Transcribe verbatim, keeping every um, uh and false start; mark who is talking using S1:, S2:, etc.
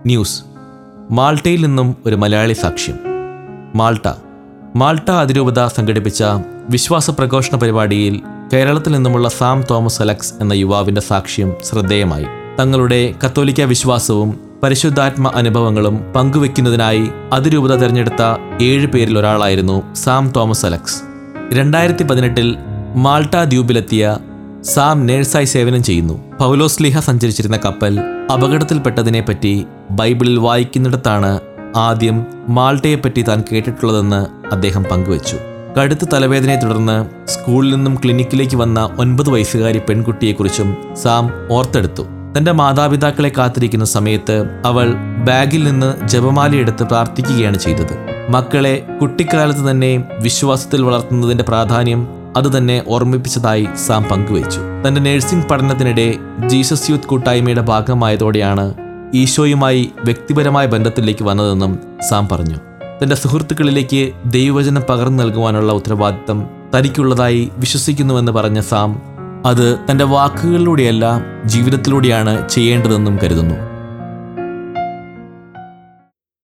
S1: News. മാൾട്ടയിൽ നിന്നും ഒരു മലയാളി സാക്ഷ്യം. മാൾട്ട മാൾട്ട അതിരൂപത സംഘടിപ്പിച്ച വിശ്വാസ പ്രഘോഷണ പരിപാടിയിൽ കേരളത്തിൽ നിന്നുമുള്ള സാം തോമസ് അലക്സ് എന്ന യുവാവിൻ്റെ സാക്ഷ്യം ശ്രദ്ധേയമായി. തങ്ങളുടെ കത്തോലിക്ക വിശ്വാസവും പരിശുദ്ധാത്മ അനുഭവങ്ങളും പങ്കുവെക്കുന്നതിനായി അതിരൂപത തിരഞ്ഞെടുത്ത ഏഴ് പേരിൽ ഒരാളായിരുന്നു സാം തോമസ് അലക്സ്. രണ്ടായിരത്തി പതിനെട്ടിൽ മാൾട്ട ദ്വീപിലെത്തിയ സാം നേഴ്സായി സേവനം ചെയ്യുന്നു. പൗലോസ്ലീഹ സഞ്ചരിച്ചിരുന്ന കപ്പൽ അപകടത്തിൽപ്പെട്ടതിനെപ്പറ്റി ബൈബിളിൽ വായിക്കുന്നിടത്താണ് ആദ്യം മാൾട്ടയെപ്പറ്റി താൻ കേട്ടിട്ടുള്ളതെന്ന് അദ്ദേഹം പങ്കുവച്ചു. കടുത്ത തലവേദനയെ തുടർന്ന് സ്കൂളിൽ നിന്നും ക്ലിനിക്കിലേക്ക് വന്ന ഒൻപത് വയസ്സുകാരി പെൺകുട്ടിയെക്കുറിച്ചും സാം ഓർത്തെടുത്തു. തന്റെ മാതാപിതാക്കളെ കാത്തിരിക്കുന്ന സമയത്ത് അവൾ ബാഗിൽ നിന്ന് ജപമാലയെടുത്ത് പ്രാർത്ഥിക്കുകയാണ് ചെയ്തത്. മക്കളെ കുട്ടിക്കാലത്ത് തന്നെ വിശ്വാസത്തിൽ വളർത്തുന്നതിന്റെ പ്രാധാന്യം അതുതന്നെ ഓർമ്മിപ്പിച്ചതായി സാം പങ്കുവച്ചു. തന്റെ നഴ്സിംഗ് പഠനത്തിനിടെ ജീസസ് യൂത്ത് കൂട്ടായ്മയുടെ ഭാഗമായതോടെയാണ് ഈശോയുമായി വ്യക്തിപരമായ ബന്ധത്തിലേക്ക് വന്നതെന്നും സാം പറഞ്ഞു. തന്റെ സുഹൃത്തുക്കളിലേക്ക് ദൈവവചനം പകർന്നു നൽകുവാനുള്ള ഉത്തരവാദിത്തം തനിക്കുള്ളതായി വിശ്വസിക്കുന്നുവെന്ന് പറഞ്ഞ സാം അത് തന്റെ വാക്കുകളിലൂടെയല്ല ജീവിതത്തിലൂടെയാണ് ചെയ്യേണ്ടതെന്നും കരുതുന്നു.